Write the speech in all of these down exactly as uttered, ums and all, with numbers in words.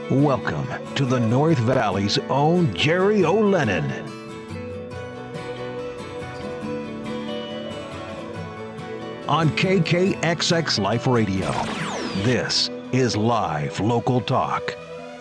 Welcome to the North Valley's own Jerry O'Lennon. On K K X X Life Radio, this is Live Local Talk.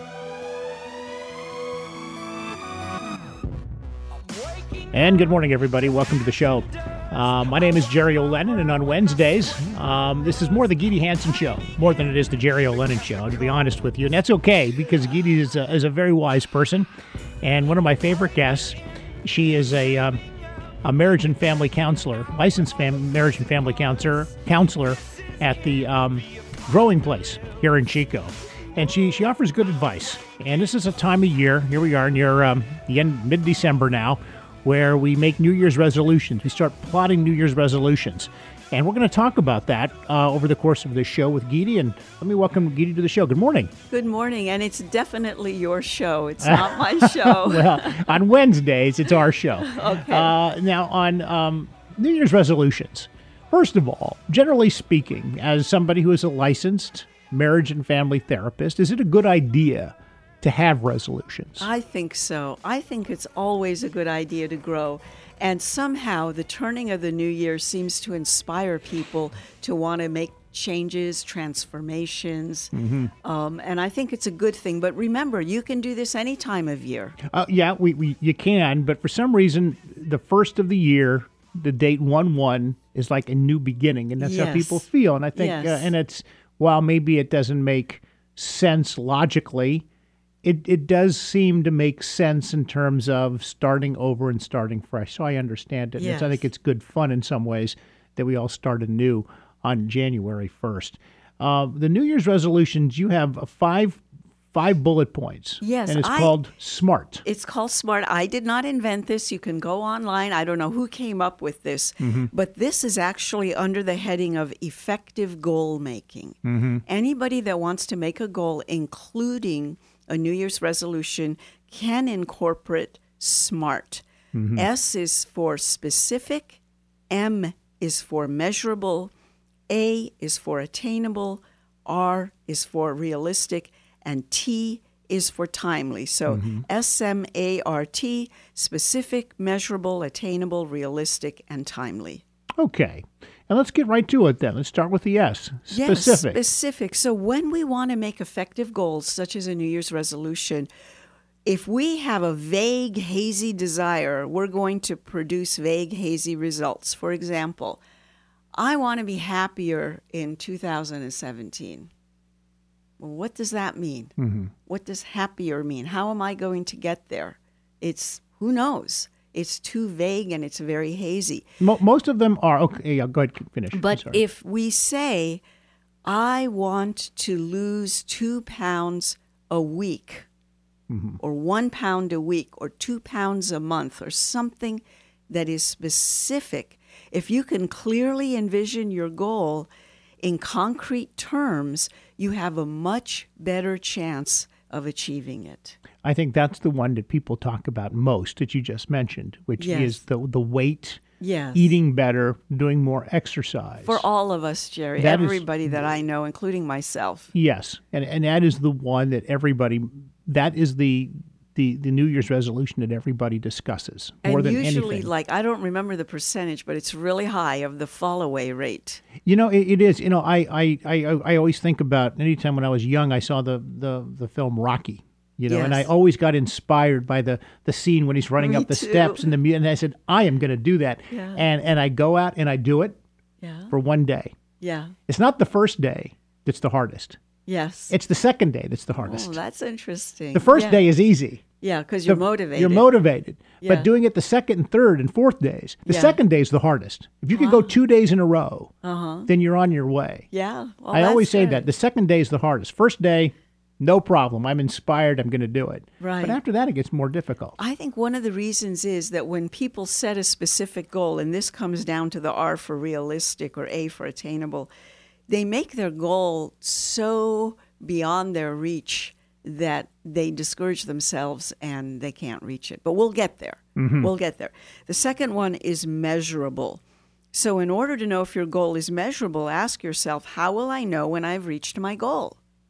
And good morning, everybody. Welcome to the show. Uh, my name is Jerry O'Lennon, and on Wednesdays, um, this is more the Geedy Hansen Show, more than it is the Jerry O'Lennon Show, to be honest with you. And that's okay, because Geedy is a, is a very wise person, and one of my favorite guests. She is a um, a marriage and family counselor, licensed fam- marriage and family counselor, counselor at the um, Growing Place here in Chico. And she, she offers good advice. And this is a time of year, here we are near um, the end, mid-December now, where we make New Year's resolutions. We start plotting New Year's resolutions. And we're going to talk about that uh, over the course of this show with Geedy. And let me welcome Geedy to the show. Good morning. Good morning. And it's definitely your show. It's not my show. Well, on Wednesdays, it's our show. Okay. Uh, now, on um, New Year's resolutions, first of all, generally speaking, as somebody who is a licensed marriage and family therapist, is it a good idea to have resolutions? I think so. I think it's always a good idea to grow. And somehow the turning of the new year seems to inspire people to want to make changes, transformations. Mm-hmm. Um, and I think it's a good thing. But remember, you can do this any time of year. Uh, yeah, we, we you can. But for some reason, the first of the year, the date one one is like a new beginning. And that's yes. how people feel. And I think, yes. uh, and it's, while maybe it doesn't make sense logically, It it does seem to make sense in terms of starting over and starting fresh. So I understand it. Yes. It's, I think it's good fun in some ways that we all start anew on January first. Uh, the New Year's resolutions, you have five five bullet points. Yes. And it's I, called SMART. It's called SMART. I did not invent this. You can go online. I don't know who came up with this. Mm-hmm. But this is actually under the heading of effective goal making. Mm-hmm. Anybody that wants to make a goal, including a New Year's resolution, can incorporate SMART. Mm-hmm. S is for specific, M is for measurable, A is for attainable, R is for realistic, and T is for timely. So mm-hmm. S M A R T, specific, measurable, attainable, realistic, and timely. Okay. And let's get right to it then. Let's start with the S, specific. Yes, specific. So when we want to make effective goals, such as a New Year's resolution, if we have a vague, hazy desire, we're going to produce vague, hazy results. For example, I want to be happier in two thousand seventeen. Well, what does that mean? Mm-hmm. What does happier mean? How am I going to get there? It's, who knows? It's too vague and it's very hazy. Mo- most of them are. Okay, yeah, go ahead, finish. But if we say, I want to lose two pounds a week, mm-hmm. or one pound a week, or two pounds a month, or something that is specific, if you can clearly envision your goal in concrete terms, you have a much better chance of achieving it. I think that's the one that people talk about most that you just mentioned, which yes. is the the weight, yes. eating better, doing more exercise. For all of us, Jerry, that everybody is, that I know, including myself. Yes, and and that is the one that everybody, that is the the, the New Year's resolution that everybody discusses more and than usually, anything. like, I don't remember the percentage, but it's really high of the fall away rate. You know, it, it is. You know, I, I, I, I always think about, anytime when I was young, I saw the, the, the film Rocky. You know, yes. and I always got inspired by the, the scene when he's running Me up the too. steps and the mu- and I said, I am going to do that. Yeah. And and I go out and I do it Yeah. for one day. Yeah. It's not the first day that's the hardest. Yes. It's the second day that's the hardest. Oh, that's interesting. The first yeah. day is easy. Yeah, because you're The- motivated. You're motivated. Yeah. But doing it the second and third and fourth days, the Yeah. second day is the hardest. If you can go two days in a row, Uh-huh. then you're on your way. Yeah. Well, I always that's say good. that. The second day is the hardest. First day, no problem. I'm inspired. I'm going to do it. Right. But after that, it gets more difficult. I think one of the reasons is that when people set a specific goal, and this comes down to the R for realistic or A for attainable, they make their goal so beyond their reach that they discourage themselves and they can't reach it. But we'll get there. Mm-hmm. We'll get there. The second one is measurable. So in order to know if your goal is measurable, ask yourself, how will I know when I've reached my goal?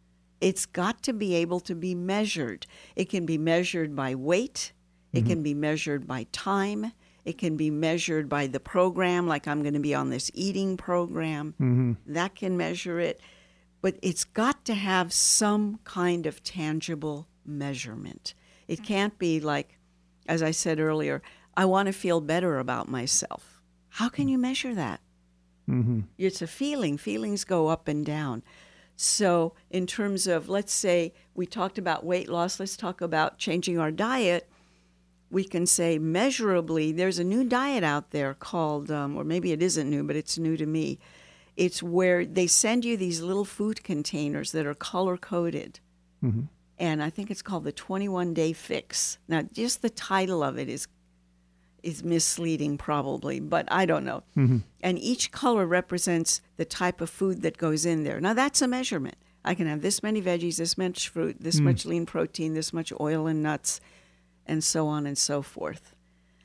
It's got to be able to be measured. It can be measured by weight. It mm-hmm. can be measured by time. It can be measured by the program, like I'm going to be on this eating program. Mm-hmm. That can measure it. But it's got to have some kind of tangible measurement. It can't be like, as I said earlier, I want to feel better about myself. How can you measure that? Mm-hmm. It's a feeling. Feelings go up and down. So in terms of, let's say, we talked about weight loss, let's talk about changing our diet. We can say measurably, there's a new diet out there called, um, or maybe it isn't new, but it's new to me. It's where they send you these little food containers that are color-coded. Mm-hmm. And I think it's called the twenty-one day fix. Now, just the title of it is is misleading probably, but I don't know. Mm-hmm. And each color represents the type of food that goes in there. Now, that's a measurement. I can have this many veggies, this much fruit, this mm. much lean protein, this much oil and nuts, and so on and so forth.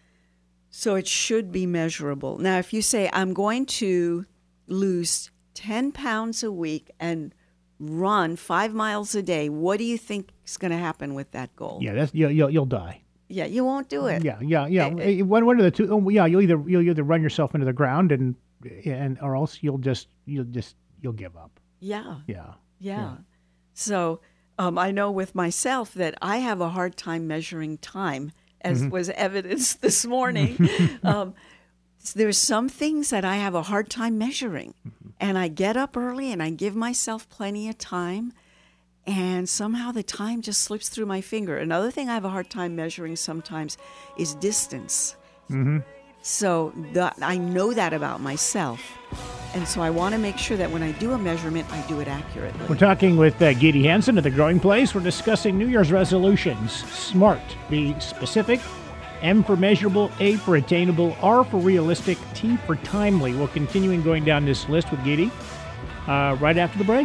So it should be measurable. Now, if you say, I'm going to lose ten pounds a week and run five miles a day, what do you think is going to happen with that goal? Yeah, that's you'll you'll, you'll die. Yeah, you won't do it. Yeah, yeah, yeah. It, it, one, one of the two. Oh, yeah, you'll either you'll either run yourself into the ground and and or else you'll just you'll just you'll give up. Yeah. Yeah. Yeah. yeah. So um, I know with myself that I have a hard time measuring time, as mm-hmm. was evidenced this morning. um, there's some things that I have a hard time measuring, mm-hmm. and I get up early and I give myself plenty of time. And somehow the time just slips through my finger. Another thing I have a hard time measuring sometimes is distance. Mm-hmm. So the, I know that about myself. And so I want to make sure that when I do a measurement, I do it accurately. We're talking with uh, Geety Hansen at The Growing Place. We're discussing New Year's resolutions. SMART, be specific. M for measurable, A for attainable, R for realistic, T for timely. We're continuing going down this list with Geety uh, right after the break.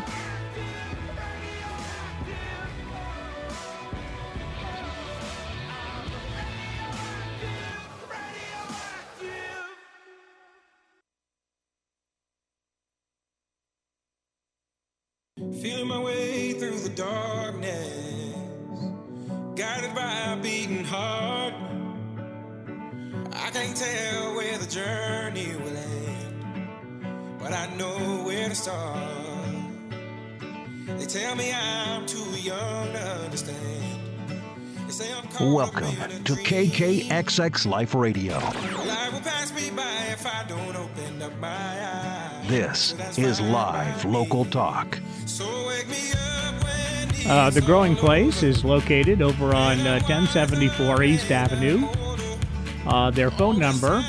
Feeling my way through the darkness, guided by a beating heart. I can't tell where the journey will end, but I know where to start. They tell me I'm too young to understand. They say I'm caught Welcome up in a to dream. K K X X Life Radio. Life will pass me by if I don't open up my eyes. This is live local talk. So wake me up when the Uh, the Growing Place is located over on uh, ten seventy-four East Avenue. Uh, their phone number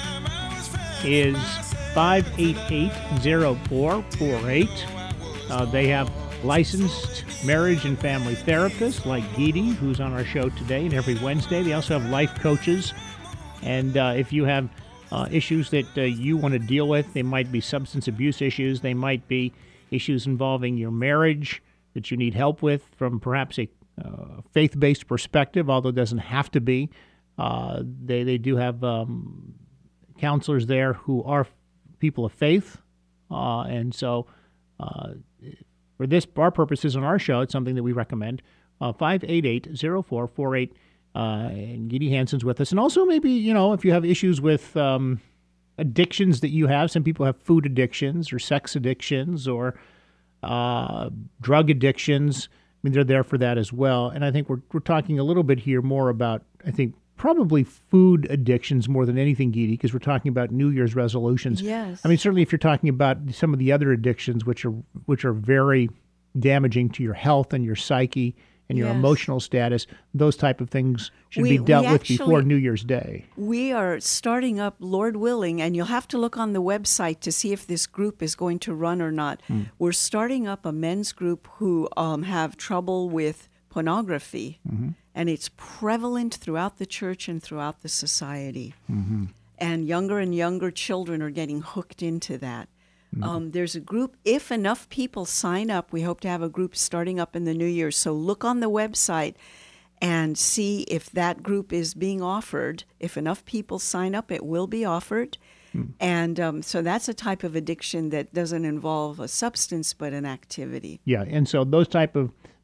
is five eight eight, zero four four eight. Uh, they have licensed marriage and family therapists like Geety, who's on our show today and every Wednesday. They also have life coaches. And uh, if you have uh, issues that uh, you want to deal with, they might be substance abuse issues. They might be issues involving your marriage that you need help with from perhaps a uh, faith-based perspective, although it doesn't have to be. Uh, they, they do have um, counselors there who are people of faith. Uh, and so uh, for this, our purposes on our show, it's something that we recommend. Uh, five eight eight, zero four four eight. Uh, and Geety Hansen's with us. And also maybe, you know, if you have issues with um, addictions that you have, some people have food addictions or sex addictions or uh, drug addictions. I mean, they're there for that as well. And I think we're we're talking a little bit here more about, I think, probably food addictions more than anything, Geety, because we're talking about New Year's resolutions. Yes. I mean, certainly if you're talking about some of the other addictions, which are which are very damaging to your health and your psyche and your Yes. emotional status, those type of things should We- be dealt we with actually- before New Year's Day. We are starting up, Lord willing, and you'll have to look on the website to see if this group is going to run or not. Mm. We're starting up a men's group who um, have trouble with pornography, Mm-hmm. and it's prevalent throughout the church and throughout the society. Mm-hmm. And younger and younger children are getting hooked into that. Mm-hmm. Um, there's a group, if enough people sign up, we hope to have a group starting up in the new year. So look on the website and see if that group is being offered. If enough people sign up, it will be offered. Mm. And um, so that's a type of addiction that doesn't involve a substance but an activity. Yeah, and so those type of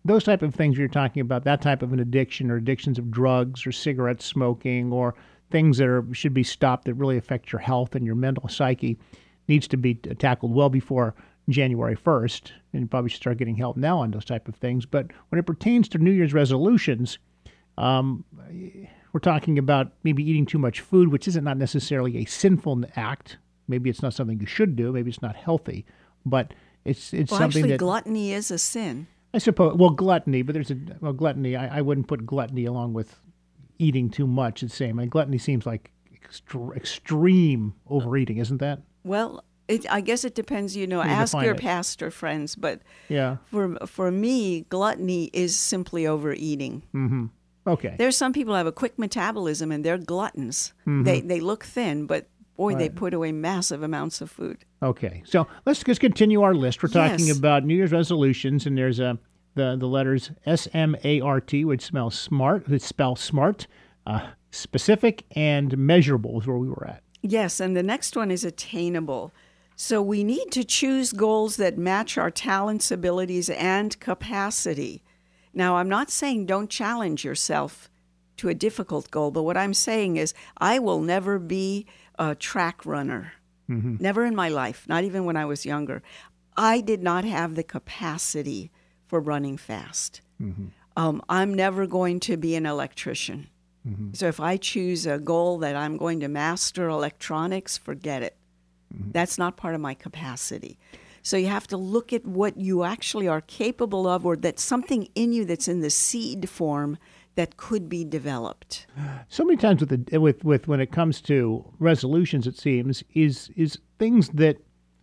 those type of things you're talking about, that type of an addiction or addictions of drugs or cigarette smoking or things that are should be stopped that really affect your health and your mental psyche needs to be tackled well before January first. And you probably should start getting help now on those type of things. But when it pertains to New Year's resolutions, um, we're talking about maybe eating too much food, which isn't not necessarily a sinful act. Maybe it's not something you should do. Maybe it's not healthy. But it's it's well, something actually, that... gluttony is a sin. I suppose, well, gluttony, but there's a, well, gluttony, I, I wouldn't put gluttony along with eating too much. It's the same. And gluttony seems like extre- extreme overeating, isn't that? Well, it, I guess it depends, you know, You ask define your it. pastor friends, but Yeah. for for me, gluttony is simply overeating. Mm-hmm. Okay. There's some people who have a quick metabolism and they're gluttons. Mhm. They they look thin, but boy, they Right. put away massive amounts of food. Okay. So let's just continue our list. We're talking Yes. about New Year's resolutions, and there's a the the letters S M A R T, which spells smart, which spells smart, uh, specific, and measurable is where we were at. Yes, and the next one is attainable. So we need to choose goals that match our talents, abilities, and capacity. Now, I'm not saying don't challenge yourself to a difficult goal, but what I'm saying is I will never be a track runner. Mm-hmm. Never in my life, not even when I was younger. I did not have the capacity for running fast. Mm-hmm. Um, I'm never going to be an electrician. Mm-hmm. So if I choose a goal that I'm going to master electronics, forget it. Mm-hmm. That's not part of my capacity. So you have to look at what you actually are capable of, or that's something in you that's in the seed form that could be developed. So many times with the, with with when it comes to resolutions, it seems is is things that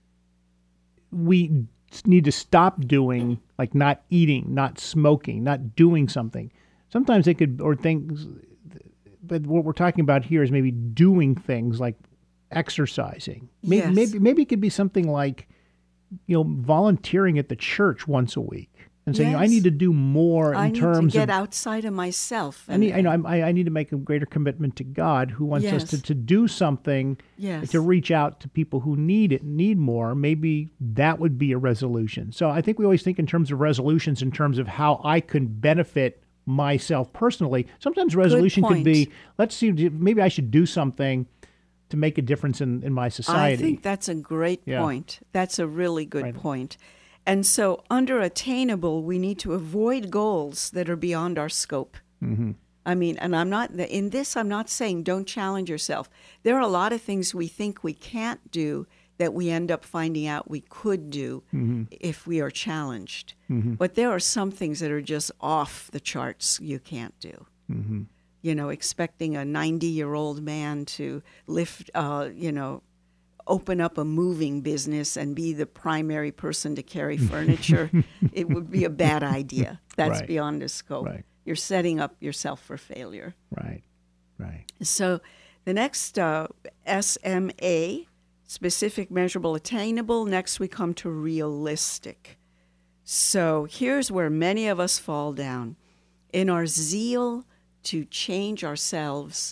we need to stop doing, like not eating, not smoking, not doing something. Sometimes they could, or things, but what we're talking about here is maybe doing things like exercising. Maybe, Yes. maybe maybe it could be something like, you know, volunteering at the church once a week and saying, I Yes. need to do more in I need terms to get of outside of myself. I need, I know I, I need to make a greater commitment to God, who wants us Yes. to, to do something Yes. to reach out to people who need it, need more. Maybe that would be a resolution. So I think we always think in terms of resolutions, in terms of how I can benefit myself personally. Sometimes resolution could be, point. let's see, maybe I should do something to make a difference in, in my society. I think that's a great Yeah. point. That's a really good Right. point. And so under attainable, we need to avoid goals that are beyond our scope. Mm-hmm. I mean, and I'm not, in this, I'm not saying don't challenge yourself. There are a lot of things we think we can't do that we end up finding out we could do Mm-hmm. if we are challenged. Mm-hmm. But there are some things that are just off the charts you can't do. Mm-hmm. You know, expecting a ninety-year-old man to lift, uh, you know, open up a moving business and be the primary person to carry furniture, it would be a bad idea. That's Right. beyond the scope. Right. You're setting up yourself for failure. Right, right. So the next uh, S M A, specific, measurable, attainable. Next we come to realistic. So here's where many of us fall down. In our zeal to change ourselves,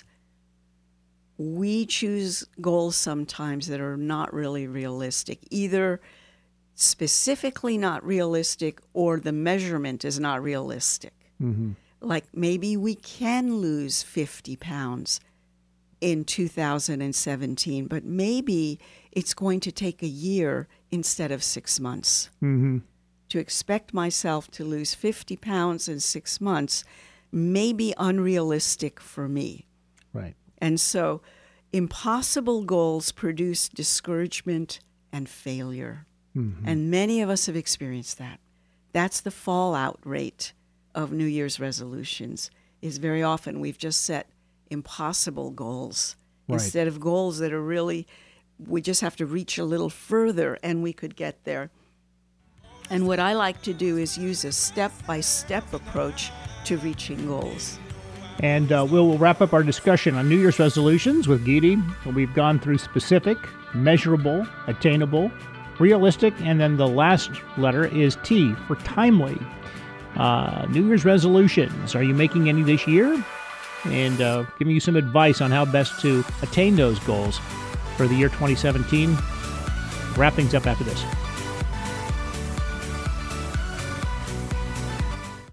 we choose goals sometimes that are not really realistic, either specifically not realistic or the measurement is not realistic. Mm-hmm. Like maybe we can lose fifty pounds in two thousand seventeen, but maybe it's going to take a year instead of six months. Mm-hmm. To expect myself to lose fifty pounds in six months may be unrealistic for me. Right. And so impossible goals produce discouragement and failure. Mm-hmm. And many of us have experienced that. That's the fallout rate of New Year's resolutions, is very often we've just set impossible goals Right. instead of goals that are really, we just have to reach a little further and we could get there. And what I like to do is use a step-by-step approach to reaching goals. And uh, we'll, we'll wrap up our discussion on New Year's resolutions with Geety. We've gone through specific, measurable, attainable, realistic, and then the last letter is T for timely. Uh, New Year's resolutions. Are you making any this year? And uh, giving you some advice on how best to attain those goals for the year twenty seventeen. Wrap things up after this.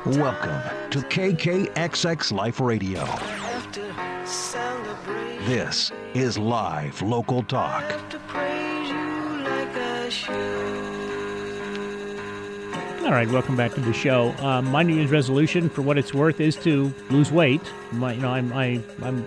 Welcome to K K X X Life Radio. This is live local talk. All right, welcome back to the show. Um, my New Year's resolution, for what it's worth, is to lose weight. My, you know, I'm, I, I'm,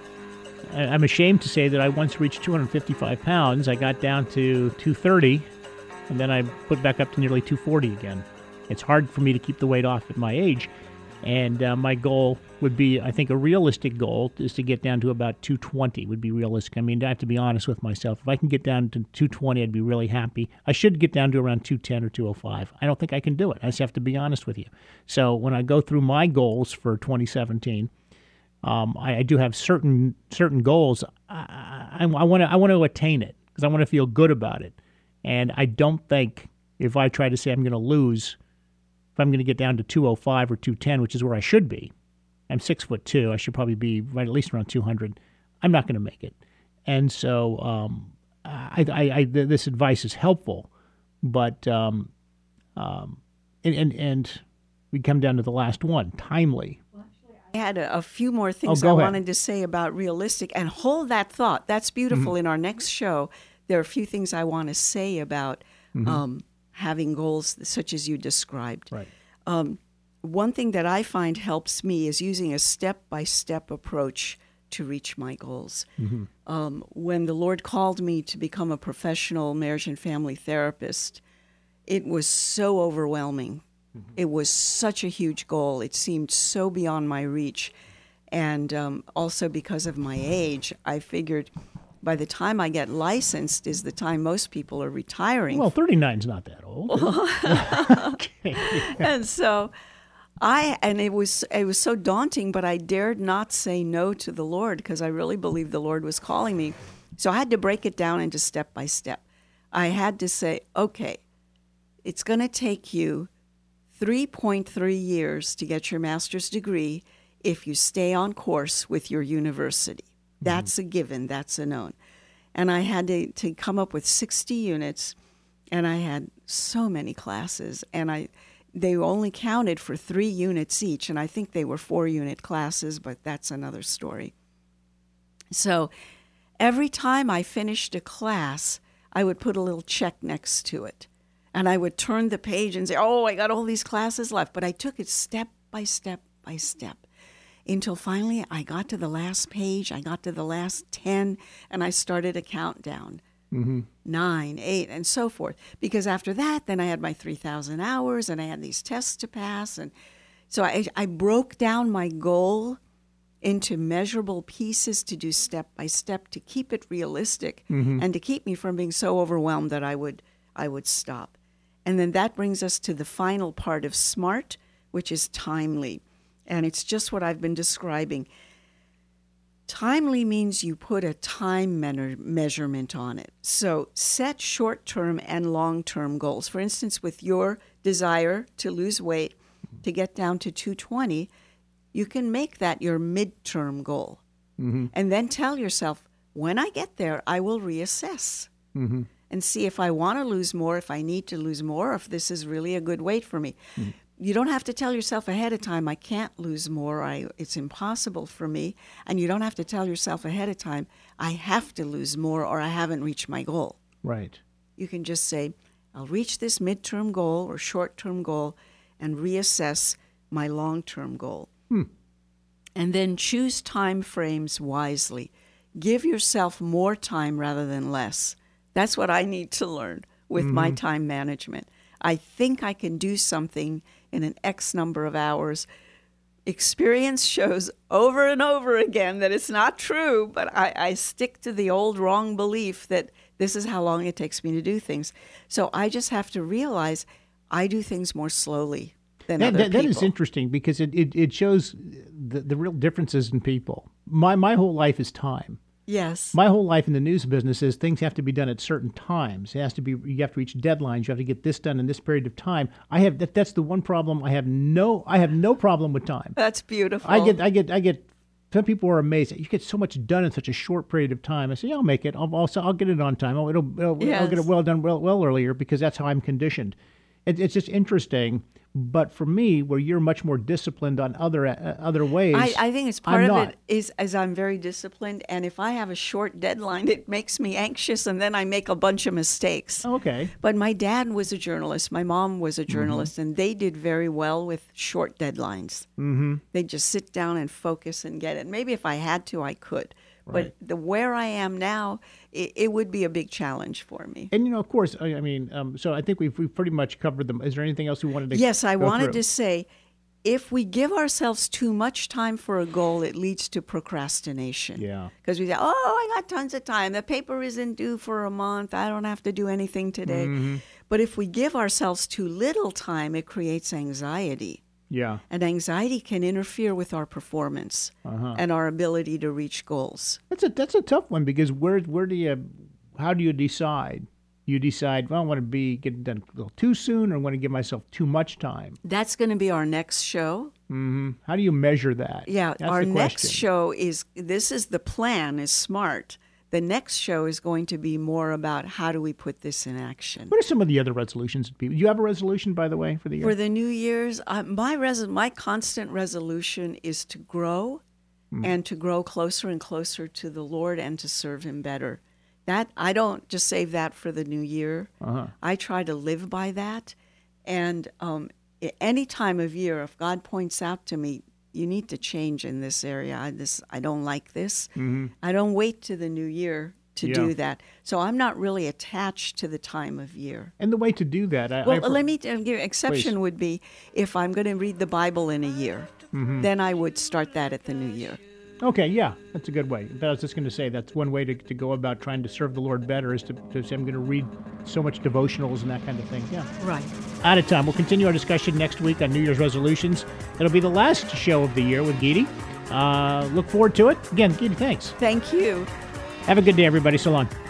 I'm ashamed to say that I once reached two hundred fifty-five pounds. I got down to two thirty, and then I put back up to nearly two forty again. It's hard for me to keep the weight off at my age, and uh, my goal would be, I think, a realistic goal is to get down to about two twenty would be realistic. I mean, I have to be honest with myself. If I can get down to two twenty, I'd be really happy. I should get down to around two ten or two oh five. I don't think I can do it. I just have to be honest with you. So when I go through my goals for twenty seventeen, um, I, I do have certain certain goals. I, I, I want to I want to attain it because I want to feel good about it. And I don't think if I try to say I'm going to lose, if I'm going to get down to two oh five or two ten, which is where I should be, I'm six foot two. I should probably be right at least around two hundred. I'm not going to make it, and so um, I, I, I, this advice is helpful, but um, um, and, and and we come down to the last one, timely. I had a, a few more things oh, I ahead. wanted to say about realistic, and hold that thought. That's beautiful. Mm-hmm. In our next show, there are a few things I want to say about mm-hmm. um, having goals such as you described. Right. Um, One thing that I find helps me is using a step-by-step approach to reach my goals. Mm-hmm. Um, when the Lord called me to become a professional marriage and family therapist, it was so overwhelming. Mm-hmm. It was such a huge goal. It seemed so beyond my reach. And um, also because of my age, I figured by the time I get licensed is the time most people are retiring. Well, thirty-nine's not that old. Okay. And so... I and it was it was so daunting, but I dared not say no to the Lord because I really believed the Lord was calling me. So I had to break it down into step by step. I had to say, okay, it's going to take you three point three years to get your master's degree if you stay on course with your university. That's mm-hmm. a given. That's a known. And I had to, to come up with sixty units, and I had so many classes, and I... They only counted for three units each, and I think they were four-unit classes, but that's another story. So every time I finished a class, I would put a little check next to it, and I would turn the page and say, oh, I got all these classes left. But I took it step by step by step until finally I got to the last page, I got to the last ten, and I started a countdown. Mm-hmm. Nine, eight, and so forth. Because after that, then I had my three thousand hours, and I had these tests to pass. And so I, I broke down my goal into measurable pieces to do step by step to keep it realistic mm-hmm. and to keep me from being so overwhelmed that I would I would stop. And then that brings us to the final part of SMART, which is timely. And it's just what I've been describing. Timely means you put a time me- measurement on it. So set short-term and long-term goals. For instance, with your desire to lose weight, to get down to two twenty, you can make that your midterm goal. Mm-hmm. And then tell yourself, when I get there, I will reassess mm-hmm. and see if I want to lose more, if I need to lose more, or if this is really a good weight for me. Mm-hmm. You don't have to tell yourself ahead of time, I can't lose more, I, it's impossible for me. And you don't have to tell yourself ahead of time, I have to lose more or I haven't reached my goal. Right. You can just say, I'll reach this midterm goal or short-term goal and reassess my long-term goal. Hmm. And then choose time frames wisely. Give yourself more time rather than less. That's what I need to learn with mm-hmm. my time management. I think I can do something in an X number of hours. Experience shows over and over again that it's not true, but I, I stick to the old wrong belief that this is how long it takes me to do things. So I just have to realize I do things more slowly than that, other that, people. That is interesting because it, it, it shows the, the real differences in people. My, my whole life is time. Yes. My whole life in the news business is things have to be done at certain times. It has to be. You have to reach deadlines. You have to get this done in this period of time. I have that. That's the one problem. I have no. I have no problem with time. That's beautiful. I get. I get. I get. Some people are amazed. You get so much done in such a short period of time. I say, yeah, I'll make it. I'll also. I'll get it on time. I'll, it'll, it'll, yes. I'll get it well done well well earlier because that's how I'm conditioned. It, it's just interesting. But for me, where you're much more disciplined on other uh, other ways, I, I think it's part I'm of not. it is as I'm very disciplined, and if I have a short deadline, it makes me anxious, and then I make a bunch of mistakes. Okay. But my dad was a journalist. My mom was a journalist, Mm-hmm. and they did very well with short deadlines. Mm-hmm. They just sit down and focus and get it. Maybe if I had to, I could. Right. But the where I am now, it, it would be a big challenge for me. And, you know, of course, I, I mean, um, so I think we've, we've pretty much covered them. Is there anything else we wanted to Yes, I go wanted through? to say, if we give ourselves too much time for a goal, it leads to procrastination. Yeah. Because we say, oh, I got tons of time. The paper isn't due for a month. I don't have to do anything today. Mm-hmm. But if we give ourselves too little time, it creates anxiety. Yeah. And anxiety can interfere with our performance Uh-huh. and our ability to reach goals. That's a that's a tough one because where where do you how do you decide? You decide, well, I want to be getting done a little too soon, or I want to give myself too much time. That's going to be our next show. hmm How do you measure that? Yeah, That's our the next question. show is, this is the plan, is SMART. The next show is going to be more about how do we put this in action. What are some of the other resolutions? Do you have a resolution, by the way, for the year? For the New Year's, uh, my res- my constant resolution is to grow and to grow closer and closer to the Lord and to serve Him better. That I don't just save that for the new year. Uh-huh. I try to live by that. And um, a- any time of year, if God points out to me, you need to change in this area. I, this, I don't like this. Mm-hmm. I don't wait to the new year to Yeah. do that. So I'm not really attached to the time of year. And the way to do that, I, Well, I, let me uh, give exception Please. would be if I'm going to read the Bible in a year, Mm-hmm. then I would start that at the new year. Okay, yeah, that's a good way. But I was just going to say that's one way to, to go about trying to serve the Lord better is to, to say I'm going to read so much devotionals and that kind of thing. Yeah. Right. Out of time. We'll continue our discussion next week on New Year's resolutions. It'll be the last show of the year with Geety. Uh, look forward to it. Again, Geety, thanks. Thank you. Have a good day, everybody. So long.